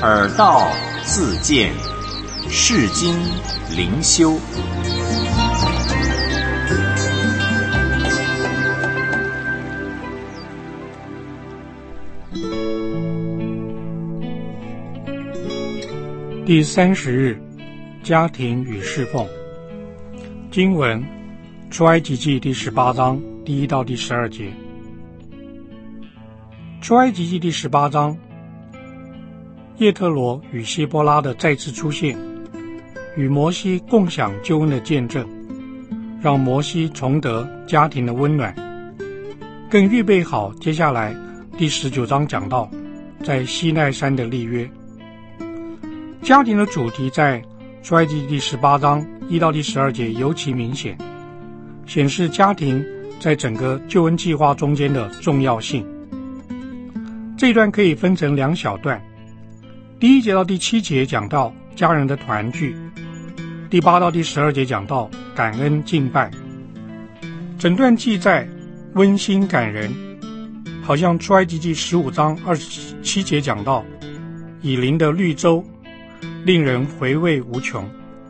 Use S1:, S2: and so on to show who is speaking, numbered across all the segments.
S1: 耳道自见，世经灵修。
S2: 第30日，家庭与侍奉。经文：出埃及记第18章第1到第12节。出埃及记第18章，叶特罗与希波拉的再次出现，与摩西共享救恩的见证，让摩西重得家庭的温暖，更预备好接下来第19章讲到在西奈山的立约。家庭的主题在出埃及第18章1到第12节尤其明显，显示家庭在整个救恩计划中间的重要性。这一段可以分成2小段，第1节到第7节讲到家人的团聚，第8到第12节讲到感恩敬拜。整段记载温馨感人，好像出埃及记15章27节讲到以琳的绿洲，令人回味无穷。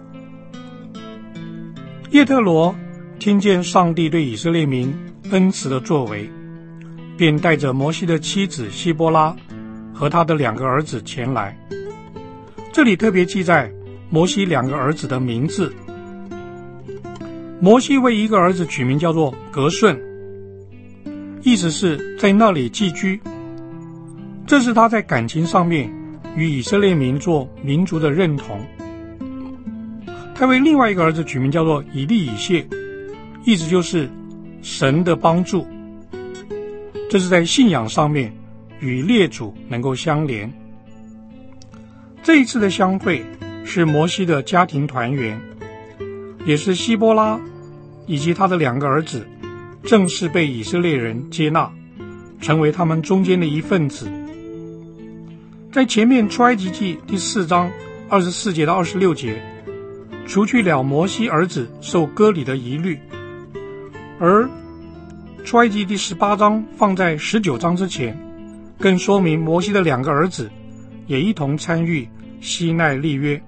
S2: 叶特罗听见上帝对以色列民恩慈的作为，便带着摩西的妻子希波拉和他的2个儿子前来。这里特别记载摩西2个儿子的名字。摩西为一个儿子取名叫做革顺，意思是在那里寄居，这是他在感情上面与以色列民做民族的认同。他为另外一个儿子取名叫做以利以谢，意思就是神的帮助，这是在信仰上面与列祖能够相连。这一次的相会是摩西的家庭团圆，也是希波拉以及他的2个儿子正式被以色列人接纳，成为他们中间的一份子。在前面出埃及记第4章24节到26节，除去了摩西儿子受割礼的疑虑，而出埃及第18章放在19章之前，更说明摩西的2个儿子也一同参与西奈立约。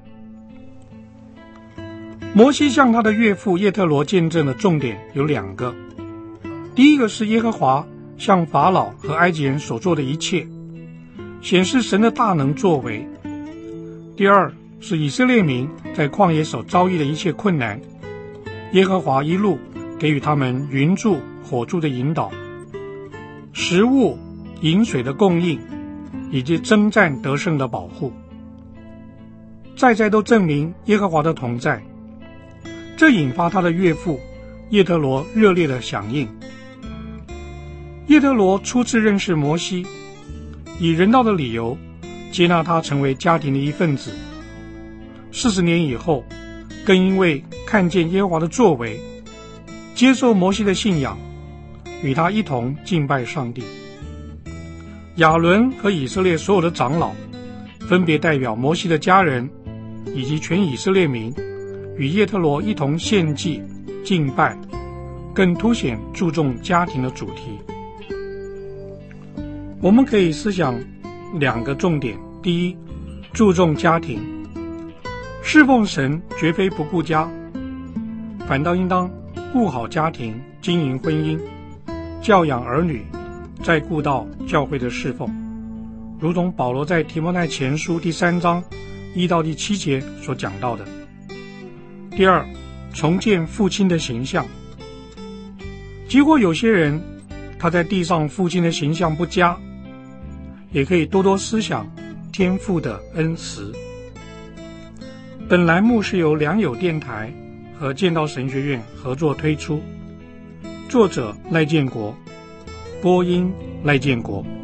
S2: 摩西向他的岳父叶特罗见证的重点有2个，第一个是耶和华向法老和埃及人所做的一切，显示神的大能作为。第二是以色列民在旷野所遭遇的一切困难，耶和华一路给予他们云柱火柱的引导，食物饮水的供应，以及征战得胜的保护，在都证明耶和华的同在。这引发他的岳父叶特罗热烈的响应。叶特罗初次认识摩西，以人道的理由接纳他成为家庭的一份子。40年以后，更因为看见耶和华的作为，接受摩西的信仰，与他一同敬拜上帝。亚伦和以色列所有的长老分别代表摩西的家人以及全以色列民，与叶特罗一同献祭敬拜，更凸显注重家庭的主题。我们可以思想2个重点。第一，注重家庭，侍奉神绝非不顾家，反倒应当顾好家庭，经营婚姻，教养儿女，再顾到教会的侍奉，如同保罗在提摩太前书第3章1到第7节所讲到的。第二，重建父亲的形象。结果有些人他在地上父亲的形象不佳，也可以多多思想天父的恩慈。本栏目是由良友电台和建道神学院合作推出，作者赖建国，播音赖建国。